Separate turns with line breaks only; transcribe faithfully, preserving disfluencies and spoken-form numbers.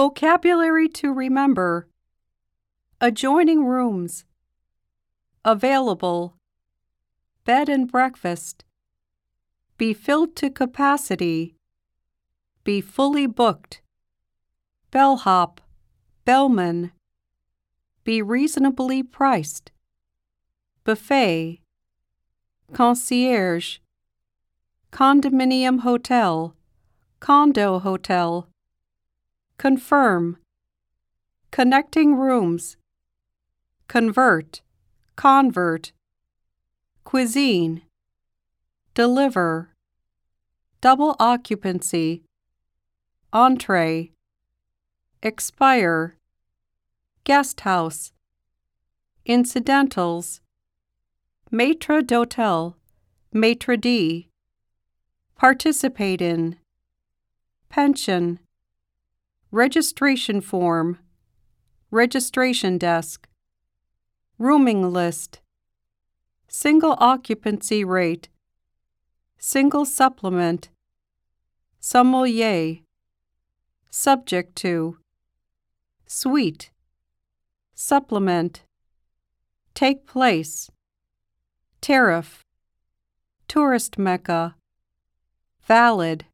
Vocabulary to remember: adjoining rooms, available, bed and breakfast, be filled to capacity, be fully booked, bellhop, bellman, be reasonably priced, buffet, concierge, condominium hotel, condo hotel, confirm, connecting rooms, convert, convert, cuisine, deliver, double occupancy, entree, expire, guest house, incidentals, maître d'hôtel, maître d', participate in, pension, registration form, registration desk, rooming list, single occupancy rate, single supplement, sommelier, subject to, suite, supplement, take place, tariff, tourist mecca, valid,